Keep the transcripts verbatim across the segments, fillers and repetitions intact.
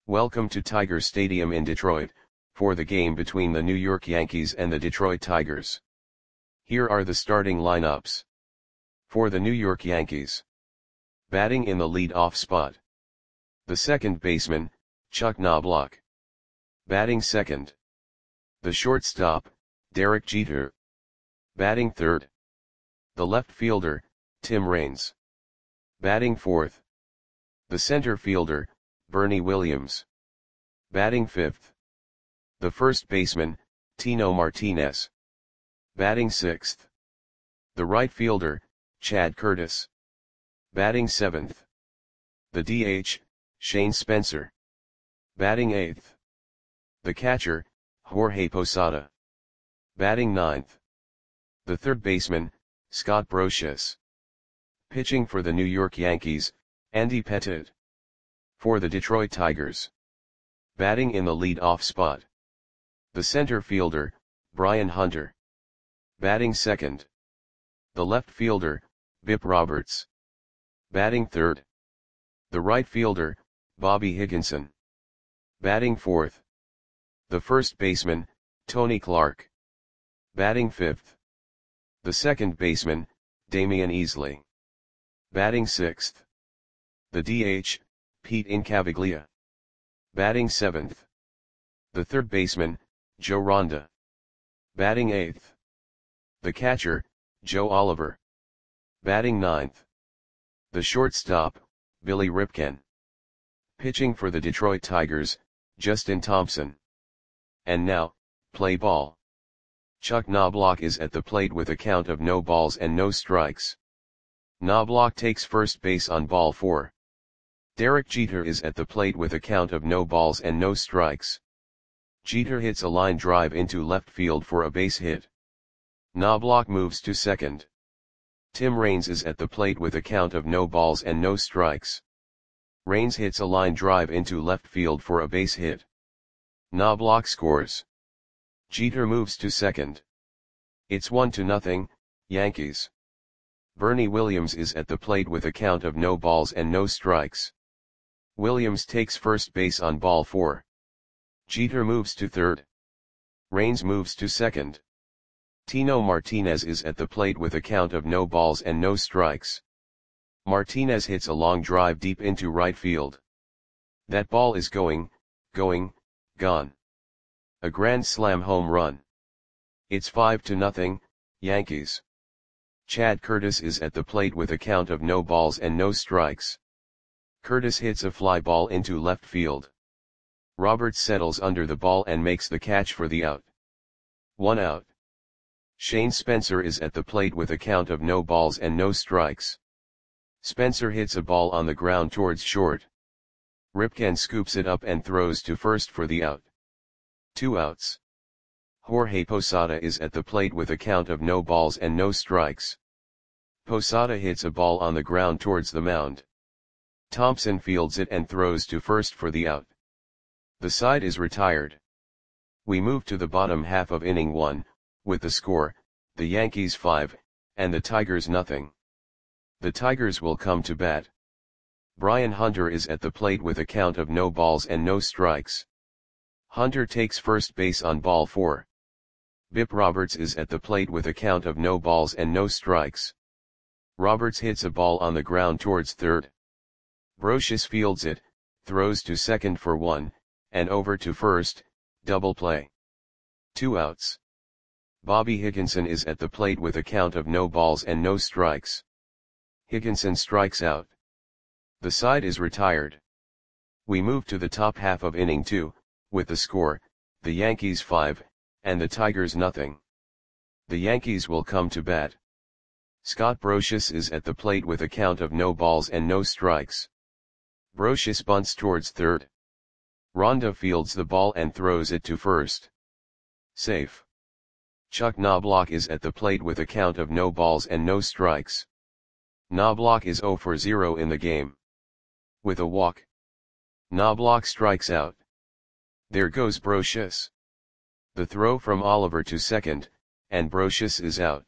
Welcome to Tiger Stadium in Detroit, for the game between the New York Yankees and the Detroit Tigers. Here are the starting lineups. For the New York Yankees. Batting in the lead-off spot. The second baseman, Chuck Knobloch. Batting second. The shortstop, Derek Jeter. Batting third. The left fielder, Tim Raines. Batting fourth. The center fielder, Bernie Williams. Batting fifth. The first baseman, Tino Martinez. Batting sixth. The right fielder, Chad Curtis. Batting seventh. The D H, Shane Spencer. Batting eighth. The catcher, Jorge Posada. Batting ninth. The third baseman, Scott Brosius. Pitching for the New York Yankees, Andy Pettitte. For the Detroit Tigers. Batting in the lead-off spot. The center fielder, Brian Hunter. Batting second. The left fielder, Bip Roberts. Batting third. The right fielder, Bobby Higginson. Batting fourth. The first baseman, Tony Clark. Batting fifth. The second baseman, Damian Easley. Batting sixth. The D H, Pete Incaviglia. Batting seventh. The third baseman, Joe Ronda. Batting eighth. The catcher, Joe Oliver. Batting ninth. The shortstop, Billy Ripken. Pitching for the Detroit Tigers, Justin Thompson. And now, play ball. Chuck Knobloch is at the plate with a count of no balls and no strikes. Knobloch takes first base on ball four. Derek Jeter is at the plate with a count of no balls and no strikes. Jeter hits a line drive into left field for a base hit. Knobloch moves to second. Tim Raines is at the plate with a count of no balls and no strikes. Raines hits a line drive into left field for a base hit. Knobloch scores. Jeter moves to second. It's one to nothing, Yankees. Bernie Williams is at the plate with a count of no balls and no strikes. Williams takes first base on ball four. Jeter moves to third. Raines moves to second. Tino Martinez is at the plate with a count of no balls and no strikes. Martinez hits a long drive deep into right field. That ball is going, going, gone. A grand slam home run. It's five to nothing, Yankees. Chad Curtis is at the plate with a count of no balls and no strikes. Curtis hits a fly ball into left field. Roberts settles under the ball and makes the catch for the out. One out. Shane Spencer is at the plate with a count of no balls and no strikes. Spencer hits a ball on the ground towards short. Ripken scoops it up and throws to first for the out. Two outs. Jorge Posada is at the plate with a count of no balls and no strikes. Posada hits a ball on the ground towards the mound. Thompson fields it and throws to first for the out. The side is retired. We move to the bottom half of inning one, with the score, the Yankees five, and the Tigers nothing. The Tigers will come to bat. Brian Hunter is at the plate with a count of no balls and no strikes. Hunter takes first base on ball four. Bip Roberts is at the plate with a count of no balls and no strikes. Roberts hits a ball on the ground towards third. Brosius fields it, throws to second for one, and over to first, double play. Two outs. Bobby Higginson is at the plate with a count of no balls and no strikes. Higginson strikes out. The side is retired. We move to the top half of inning two, with the score, the Yankees five, and the Tigers nothing. The Yankees will come to bat. Scott Brosius is at the plate with a count of no balls and no strikes. Brosius bunts towards third. Ronda fields the ball and throws it to first. Safe. Chuck Knobloch is at the plate with a count of no balls and no strikes. Knobloch is zero for zero in the game. With a walk. Knobloch strikes out. There goes Brosius. The throw from Oliver to second, and Brosius is out.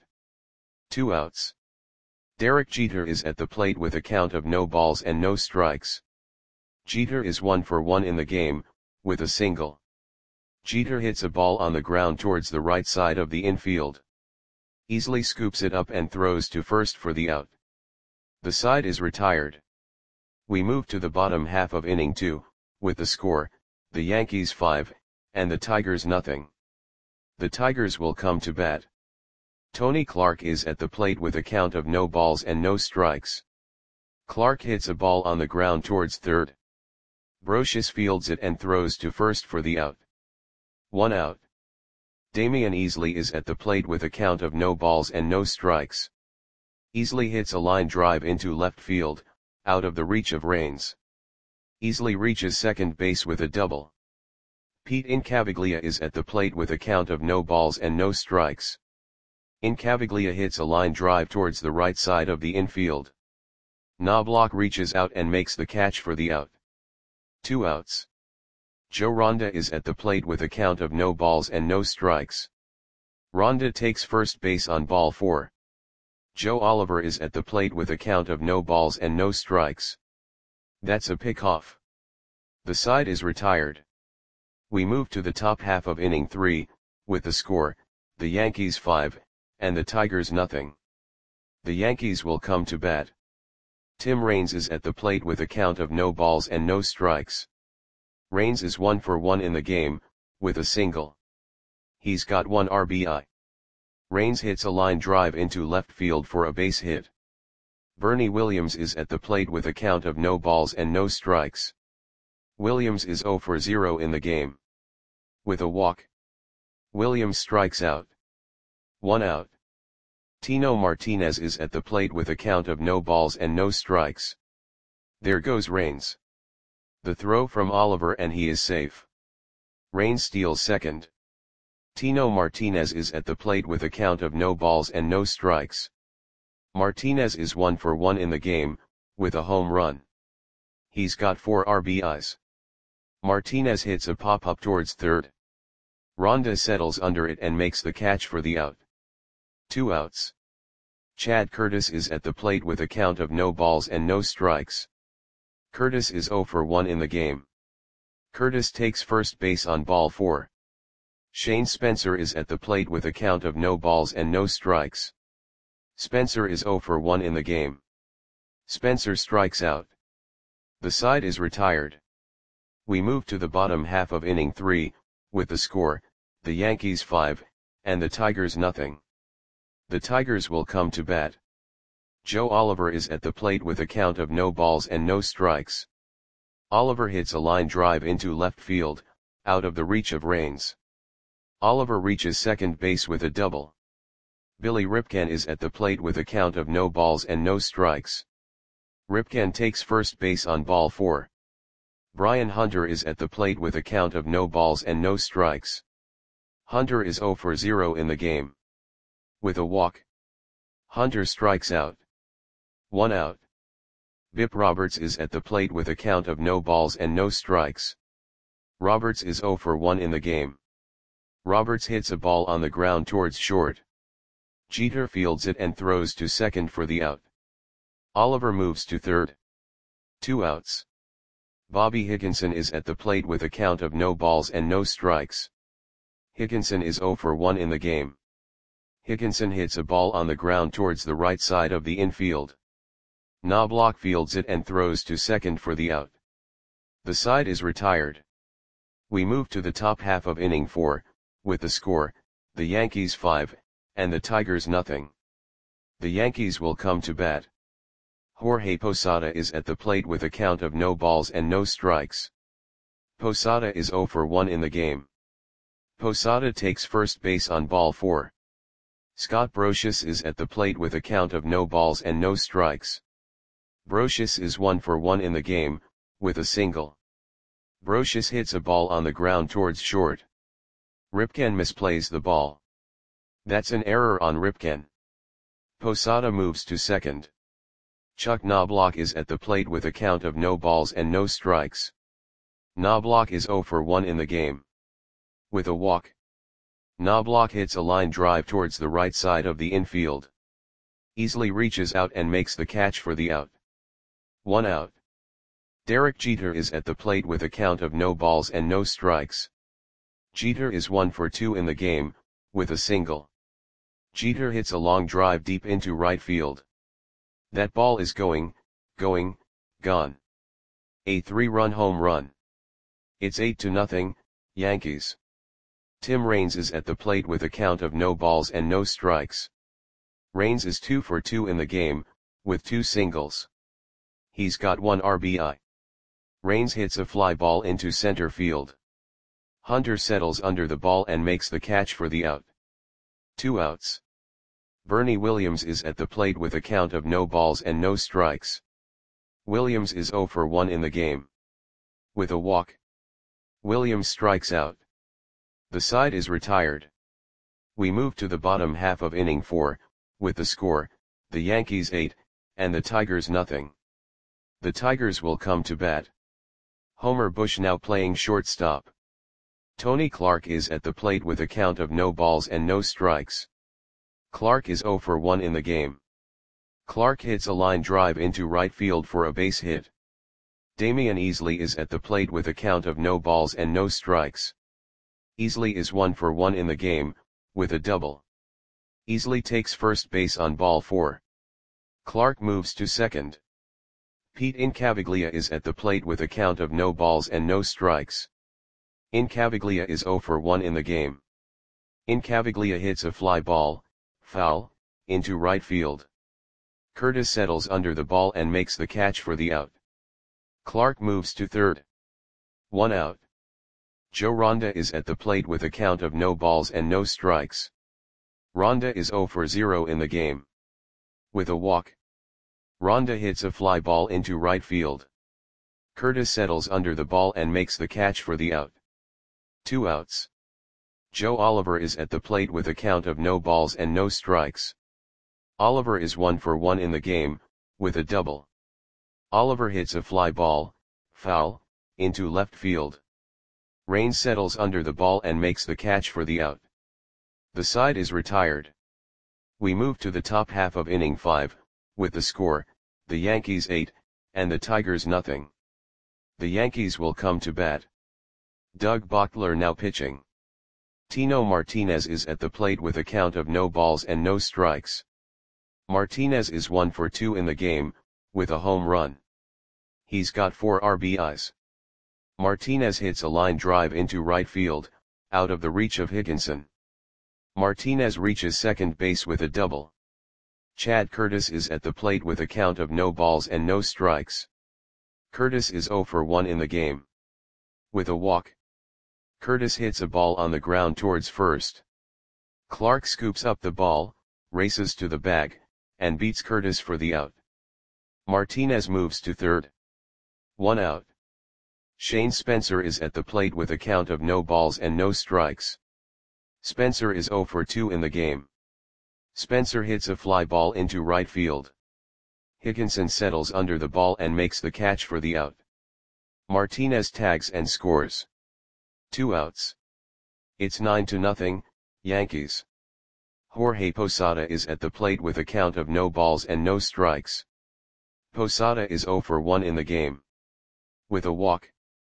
Two outs. Derek Jeter is at the plate with a count of no balls and no strikes. Jeter is one for one in the game, with a single. Jeter hits a ball on the ground towards the right side of the infield. Easily scoops it up and throws to first for the out. The side is retired. We move to the bottom half of inning two, with the score, the Yankees five, and the Tigers nothing. The Tigers will come to bat. Tony Clark is at the plate with a count of no balls and no strikes. Clark hits a ball on the ground towards third. Brosius fields it and throws to first for the out. One out. Damian Easley is at the plate with a count of no balls and no strikes. Easley hits a line drive into left field, out of the reach of Raines. Easley reaches second base with a double. Pete Incaviglia is at the plate with a count of no balls and no strikes. Incaviglia hits a line drive towards the right side of the infield. Knobloch reaches out and makes the catch for the out. Two outs. Joe Ronda is at the plate with a count of no balls and no strikes. Ronda takes first base on ball four. Joe Oliver is at the plate with a count of no balls and no strikes. That's a pickoff. The side is retired. We move to the top half of inning three, with the score, the Yankees five, and the Tigers nothing. The Yankees will come to bat. Tim Raines is at the plate with a count of no balls and no strikes. Raines is one for one in the game, with a single. He's got one R B I. Raines hits a line drive into left field for a base hit. Bernie Williams is at the plate with a count of no balls and no strikes. Williams is zero for zero in the game. With a walk. Williams strikes out. One out. Tino Martinez is at the plate with a count of no balls and no strikes. There goes Raines. The throw from Oliver and he is safe. Raines steals second. Tino Martinez is at the plate with a count of no balls and no strikes. Martinez is one for one in the game, with a home run. He's got four R B Is. Martinez hits a pop-up towards third. Ronda settles under it and makes the catch for the out. Two outs. Chad Curtis is at the plate with a count of no balls and no strikes. Curtis is zero for one in the game. Curtis takes first base on ball four. Shane Spencer is at the plate with a count of no balls and no strikes. Spencer is zero for one in the game. Spencer strikes out. The side is retired. We move to the bottom half of inning three, with the score, the Yankees five, and the Tigers nothing. The Tigers will come to bat. Joe Oliver is at the plate with a count of no balls and no strikes. Oliver hits a line drive into left field, out of the reach of Raines. Oliver reaches second base with a double. Billy Ripken is at the plate with a count of no balls and no strikes. Ripken takes first base on ball four. Brian Hunter is at the plate with a count of no balls and no strikes. Hunter is zero for zero in the game. With a walk. Hunter strikes out. One out. Bip Roberts is at the plate with a count of no balls and no strikes. Roberts is zero for one in the game. Roberts hits a ball on the ground towards short. Jeter fields it and throws to second for the out. Oliver moves to third. Two outs. Bobby Higginson is at the plate with a count of no balls and no strikes. Higginson is zero for one in the game. Higginson hits a ball on the ground towards the right side of the infield. Knobloch fields it and throws to second for the out. The side is retired. We move to the top half of inning four, with the score, the Yankees five, and the Tigers nothing. The Yankees will come to bat. Jorge Posada is at the plate with a count of no balls and no strikes. Posada is zero for one in the game. Posada takes first base on ball four. Scott Brosius is at the plate with a count of no balls and no strikes. Brosius is one for one in the game, with a single. Brosius hits a ball on the ground towards short. Ripken misplays the ball. That's an error on Ripken. Posada moves to second. Chuck Knobloch is at the plate with a count of no balls and no strikes. Knobloch is zero for one in the game. With a walk. Knobloch hits a line drive towards the right side of the infield. Easily reaches out and makes the catch for the out. One out. Derek Jeter is at the plate with a count of no balls and no strikes. Jeter is one for two in the game, with a single. Jeter hits a long drive deep into right field. That ball is going, going, gone. A three-run home run. It's eight to nothing, Yankees. Tim Raines is at the plate with a count of no balls and no strikes. Raines is two for two in the game, with two singles. He's got one R B I. Raines hits a fly ball into center field. Hunter settles under the ball and makes the catch for the out. Two outs. Bernie Williams is at the plate with a count of no balls and no strikes. Williams is zero for one in the game. With a walk, Williams strikes out. The side is retired. We move to the bottom half of inning four, with the score, the Yankees eight, and the Tigers nothing. The Tigers will come to bat. Homer Bush now playing shortstop. Tony Clark is at the plate with a count of no balls and no strikes. Clark is zero for one in the game. Clark hits a line drive into right field for a base hit. Damian Easley is at the plate with a count of no balls and no strikes. Easley is one for one in the game, with a double. Easley takes first base on ball four. Clark moves to second. Pete Incaviglia is at the plate with a count of no balls and no strikes. Incaviglia is zero for one in the game. Incaviglia hits a fly ball, foul, into right field. Curtis settles under the ball and makes the catch for the out. Clark moves to third. One out. Joe Ronda is at the plate with a count of no balls and no strikes. Ronda is zero for zero in the game. With a walk, Ronda hits a fly ball into right field. Curtis settles under the ball and makes the catch for the out. Two outs. Joe Oliver is at the plate with a count of no balls and no strikes. Oliver is one for one in the game, with a double. Oliver hits a fly ball, foul, into left field. Raines settles under the ball and makes the catch for the out. The side is retired. We move to the top half of inning five, with the score, the Yankees eight, and the Tigers nothing. The Yankees will come to bat. Doug Bochtler now pitching. Tino Martinez is at the plate with a count of no balls and no strikes. Martinez is one for two in the game, with a home run. He's got four R B Is. Martinez hits a line drive into right field, out of the reach of Higginson. Martinez reaches second base with a double. Chad Curtis is at the plate with a count of no balls and no strikes. Curtis is zero for one in the game. With a walk, Curtis hits a ball on the ground towards first. Clark scoops up the ball, races to the bag, and beats Curtis for the out. Martinez moves to third. One out. Shane Spencer is at the plate with a count of no balls and no strikes. Spencer is zero for two in the game. Spencer hits a fly ball into right field. Higginson settles under the ball and makes the catch for the out. Martinez tags and scores. Two outs. It's nine to nothing, Yankees. Jorge Posada is at the plate with a count of no balls and no strikes. Posada is zero for one in the game. With a walk,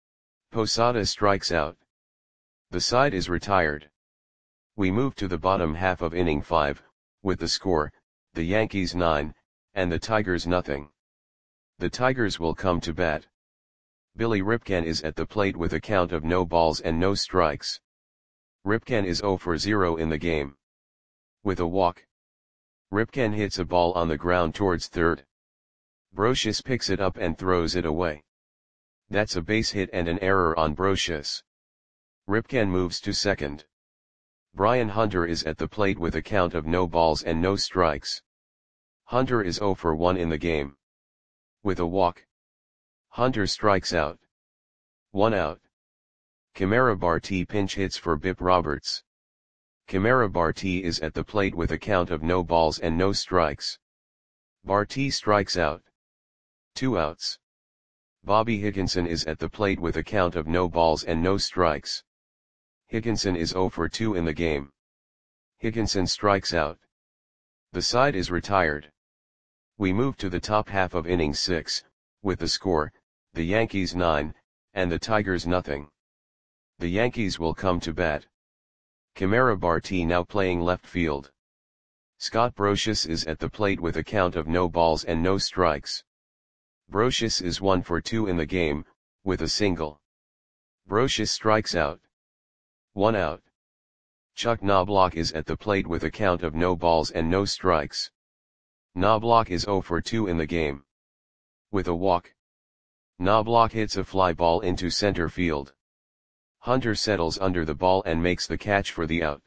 Posada strikes out. The side is retired. We move to the bottom half of inning five, with the score, the Yankees nine, and the Tigers nothing. The Tigers will come to bat. Billy Ripken is at the plate with a count of no balls and no strikes. Ripken is zero for zero in the game. With a walk, Ripken hits a ball on the ground towards third. Brocious picks it up and throws it away. That's a base hit and an error on Brocious. Ripken moves to second. Brian Hunter is at the plate with a count of no balls and no strikes. Hunter is zero for one in the game. With a walk, Hunter strikes out. One out. Kamara Barti pinch hits for Bip Roberts. Kamara Barti is at the plate with a count of no balls and no strikes. Barti strikes out. Two outs. Bobby Higginson is at the plate with a count of no balls and no strikes. Higginson is zero for two in the game. Higginson strikes out. The side is retired. We move to the top half of inning six, with the score, the Yankees nine, and the Tigers nothing. The Yankees will come to bat. Kamara Barti now playing left field. Scott Brosius is at the plate with a count of no balls and no strikes. Brosius is one for two in the game, with a single. Brosius strikes out. One out. Chuck Knobloch is at the plate with a count of no balls and no strikes. Knobloch is zero for two in the game. With a walk. Knobloch hits a fly ball into center field. Hunter settles under the ball and makes the catch for the out.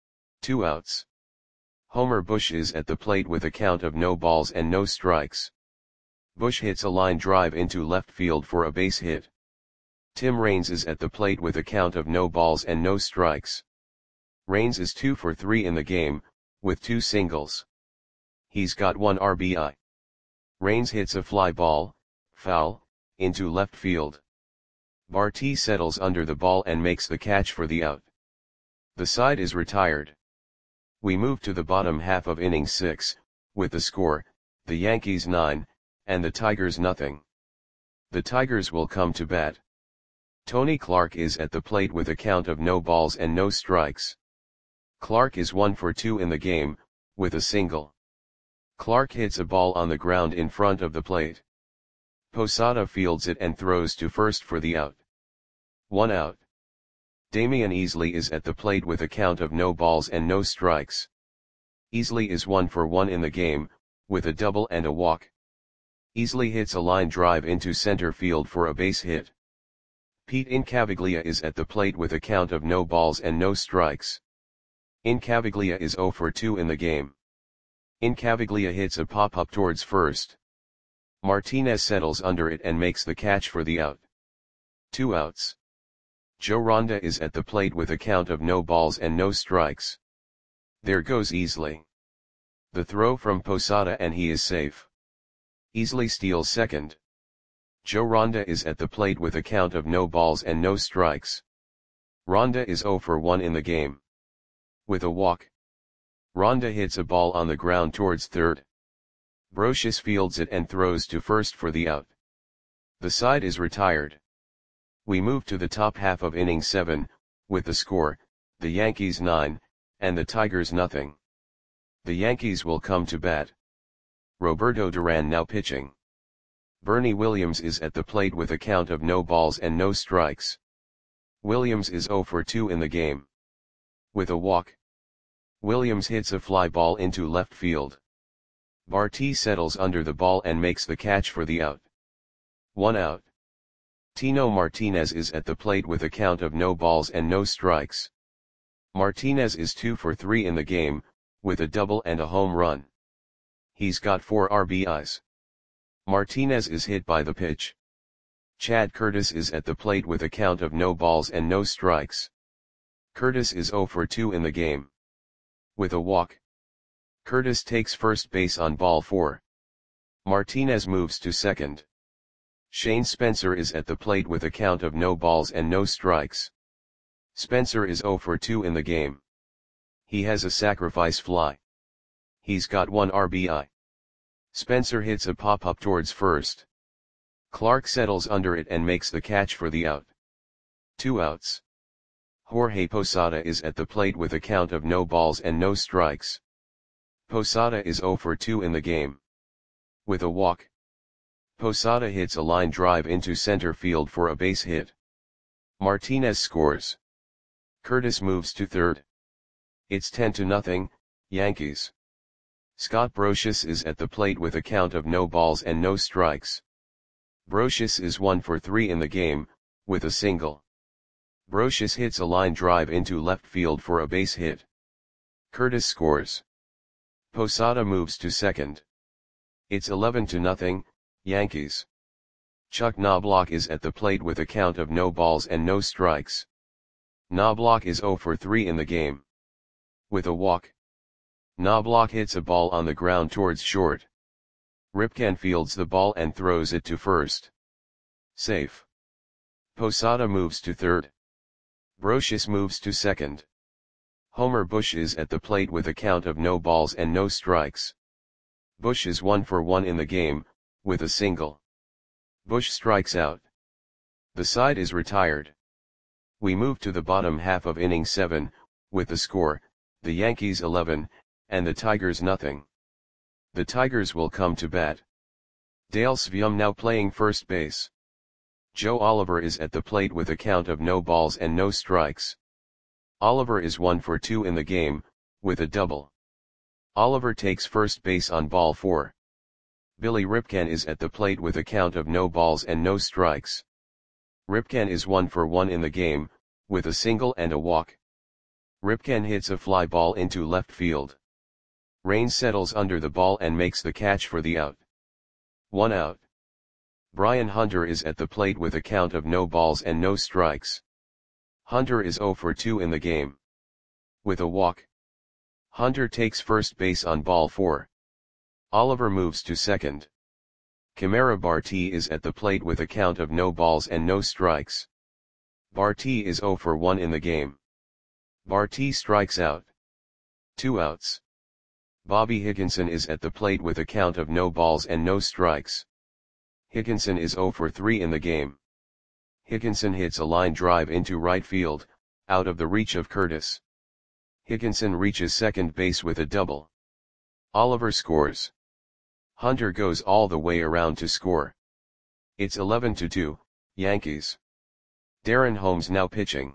Two outs. Homer Bush is at the plate with a count of no balls and no strikes. Bush hits a line drive into left field for a base hit. Tim Raines is at the plate with a count of no balls and no strikes. Raines is two for three in the game, with two singles. He's got one R B I. Raines hits a fly ball, foul, into left field. Barti settles under the ball and makes the catch for the out. The side is retired. We move to the bottom half of inning six, with the score, the Yankees nine, and the Tigers nothing. The Tigers will come to bat. Tony Clark is at the plate with a count of no balls and no strikes. Clark is one for two in the game, with a single. Clark hits a ball on the ground in front of the plate. Posada fields it and throws to first for the out. One out. Damian Easley is at the plate with a count of no balls and no strikes. Easley is one for one in the game, with a double and a walk. Easley hits a line drive into center field for a base hit. Pete Incaviglia is at the plate with a count of no balls and no strikes. Incaviglia is zero for two in the game. Incaviglia hits a pop-up towards first. Martinez settles under it and makes the catch for the out. Two outs. Joe Ronda is at the plate with a count of no balls and no strikes. There goes Easley. The throw from Posada and he is safe. Easley steals second. Joe Ronda is at the plate with a count of no balls and no strikes. Ronda is zero for one in the game. With a walk. Ronda hits a ball on the ground towards third. Brosius fields it and throws to first for the out. The side is retired. We move to the top half of inning seven, with the score, the Yankees nine, and the Tigers nothing. The Yankees will come to bat. Roberto Duran now pitching. Bernie Williams is at the plate with a count of no balls and no strikes. Williams is zero for two in the game. With a walk. Williams hits a fly ball into left field. Barti settles under the ball and makes the catch for the out. One out. Tino Martinez is at the plate with a count of no balls and no strikes. Martinez is two for three in the game, with a double and a home run. He's got four R B Is. Martinez is hit by the pitch. Chad Curtis is at the plate with a count of no balls and no strikes. Curtis is zero for two in the game. With a walk. Curtis takes first base on ball four. Martinez moves to second. Shane Spencer is at the plate with a count of no balls and no strikes. Spencer is zero for two in the game. He has a sacrifice fly. He's got one R B I. Spencer hits a pop-up towards first. Clark settles under it and makes the catch for the out. Two outs. Jorge Posada is at the plate with a count of no balls and no strikes. Posada is zero for two in the game. With a walk. Posada hits a line drive into center field for a base hit. Martinez scores. Curtis moves to third. It's ten to nothing, Yankees. Scott Brosius is at the plate with a count of no balls and no strikes. Brosius is one for three in the game, with a single. Brosius hits a line drive into left field for a base hit. Curtis scores. Posada moves to second. It's eleven to nothing, Yankees. Chuck Knobloch is at the plate with a count of no balls and no strikes. Knobloch is zero for three in the game. With a walk. Knobloch hits a ball on the ground towards short. Ripken fields the ball and throws it to first. Safe. Posada moves to third. Brosius moves to second. Homer Bush is at the plate with a count of no balls and no strikes. Bush is one for one in the game, with a single. Bush strikes out. The side is retired. We move to the bottom half of inning seven, with the score, the Yankees eleven, and the Tigers nothing. The Tigers will come to bat. Dale Sveum now playing first base. Joe Oliver is at the plate with a count of no balls and no strikes. Oliver is one for two in the game, with a double. Oliver takes first base on ball four. Billy Ripken is at the plate with a count of no balls and no strikes. Ripken is one for one in the game, with a single and a walk. Ripken hits a fly ball into left field. Raines settles under the ball and makes the catch for the out. One out. Brian Hunter is at the plate with a count of no balls and no strikes. Hunter is zero for two in the game. With a walk. Hunter takes first base on ball four. Oliver moves to second. Kamara Barti is at the plate with a count of no balls and no strikes. Barti is zero for one in the game. Barti strikes out. Two outs. Bobby Higginson is at the plate with a count of no balls and no strikes. Higginson is zero for three in the game. Higginson hits a line drive into right field, out of the reach of Curtis. Higginson reaches second base with a double. Oliver scores. Hunter goes all the way around to score. It's eleven to two, Yankees. Darren Holmes now pitching.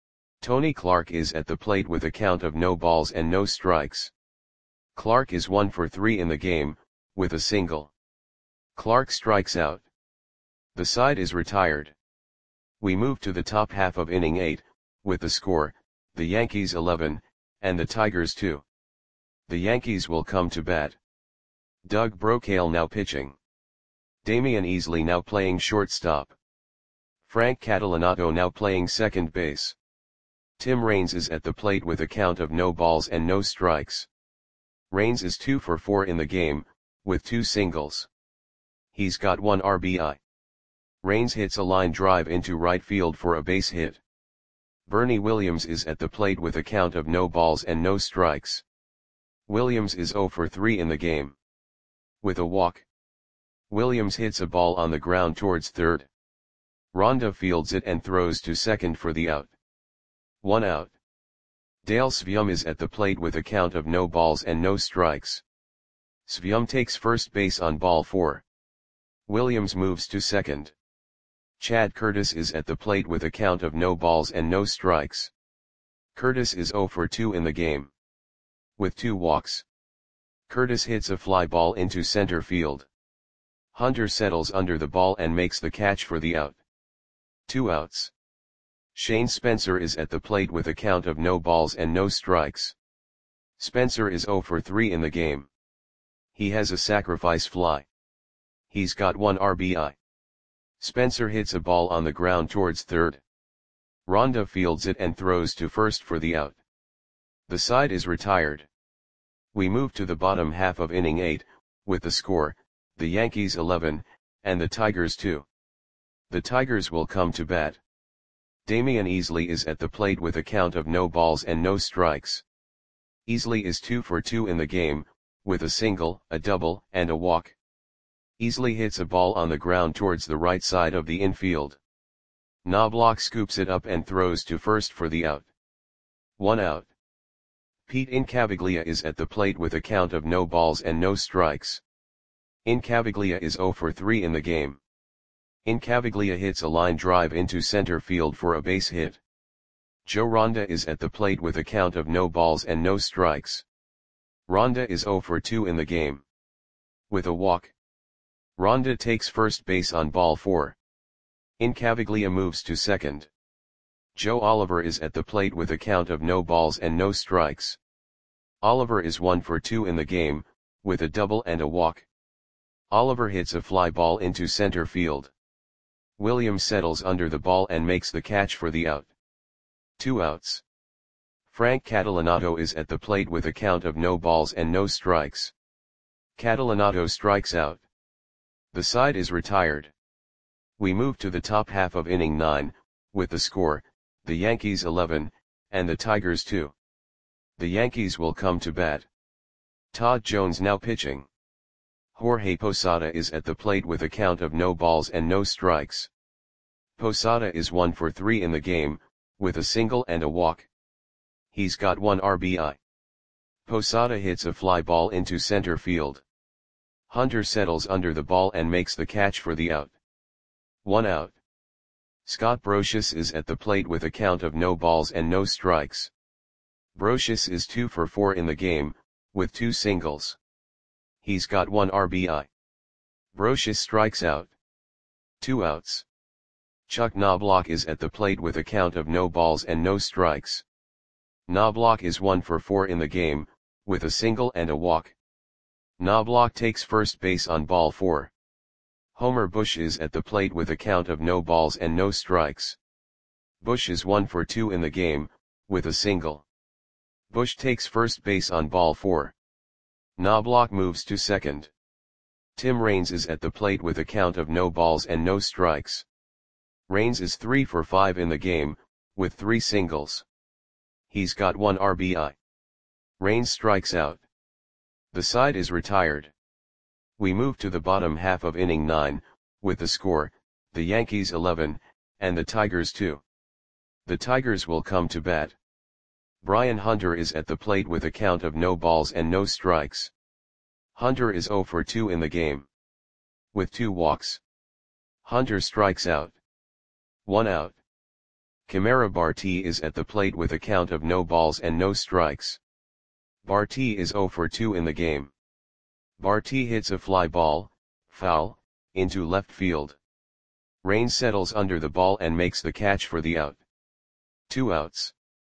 Tony Clark is at the plate with a count of no balls and no strikes. Clark is one for three in the game, with a single. Clark strikes out. The side is retired. We move to the top half of inning eight, with the score, the Yankees eleven, and the Tigers two. The Yankees will come to bat. Doug Brocail now pitching. Damian Easley now playing shortstop. Frank Catalanato now playing second base. Tim Raines is at the plate with a count of no balls and no strikes. Raines is two for four in the game, with two singles. He's got one R B I. Raines hits a line drive into right field for a base hit. Bernie Williams is at the plate with a count of no balls and no strikes. Williams is zero for three in the game. With a walk. Williams hits a ball on the ground towards third. Ronda fields it and throws to second for the out. One out. Dale Sveum is at the plate with a count of no balls and no strikes. Sveum takes first base on ball four. Williams moves to second. Chad Curtis is at the plate with a count of no balls and no strikes. Curtis is zero for two in the game. With two walks. Curtis hits a fly ball into center field. Hunter settles under the ball and makes the catch for the out. Two outs. Shane Spencer is at the plate with a count of no balls and no strikes. Spencer is zero for three in the game. He has a sacrifice fly. He's got one R B I. Spencer hits a ball on the ground towards third. Ronda fields it and throws to first for the out. The side is retired. We move to the bottom half of inning eight, with the score, the Yankees eleven, and the Tigers two. The Tigers will come to bat. Damian Easley is at the plate with a count of no balls and no strikes. Easley is two for two in the game, with a single, a double, and a walk. Easley hits a ball on the ground towards the right side of the infield. Knobloch scoops it up and throws to first for the out. One out. Pete Incaviglia is at the plate with a count of no balls and no strikes. Incaviglia is zero for three in the game. Incaviglia hits a line drive into center field for a base hit. Joe Ronda is at the plate with a count of no balls and no strikes. Ronda is zero for two in the game. With a walk. Ronda takes first base on ball four. Incaviglia moves to second. Joe Oliver is at the plate with a count of no balls and no strikes. Oliver is one for two in the game, with a double and a walk. Oliver hits a fly ball into center field. Williams settles under the ball and makes the catch for the out. Two outs. Frank Catalanato is at the plate with a count of no balls and no strikes. Catalanato strikes out. The side is retired. We move to the top half of inning nine, with the score, the Yankees eleven, and the Tigers two. The Yankees will come to bat. Todd Jones now pitching. Jorge Posada is at the plate with a count of no balls and no strikes. Posada is one for three in the game, with a single and a walk. He's got one R B I. Posada hits a fly ball into center field. Hunter settles under the ball and makes the catch for the out. One out. Scott Brosius is at the plate with a count of no balls and no strikes. Brosius is two for four in the game, with two singles. He's got one R B I. Brosius strikes out. Two outs. Chuck Knobloch is at the plate with a count of no balls and no strikes. Knobloch is one for four in the game, with a single and a walk. Knobloch takes first base on ball four. Homer Bush is at the plate with a count of no balls and no strikes. Bush is one for two in the game, with a single. Bush takes first base on ball four. Knobloch moves to second. Tim Raines is at the plate with a count of no balls and no strikes. Raines is three for five in the game, with three singles. He's got one R B I. Raines strikes out. The side is retired. We move to the bottom half of inning nine, with the score, the Yankees eleven, and the Tigers two. The Tigers will come to bat. Brian Hunter is at the plate with a count of no balls and no strikes. Hunter is zero for two in the game, with two walks. Hunter strikes out. One out. Kamara Barti is at the plate with a count of no balls and no strikes. Barti is zero for two in the game. Barti hits a fly ball, foul, into left field. Raines settles under the ball and makes the catch for the out. Two outs.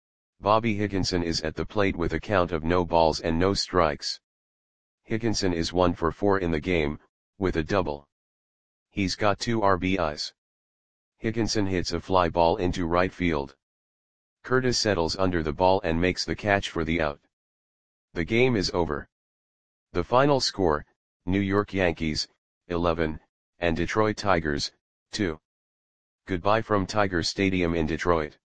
Bobby Higginson is at the plate with a count of no balls and no strikes. Higginson is one for four in the game, with a double. He's got two R B Is. Higginson hits a fly ball into right field. Curtis settles under the ball and makes the catch for the out. The game is over. The final score, New York Yankees, eleven, and Detroit Tigers, two. Goodbye from Tiger Stadium in Detroit.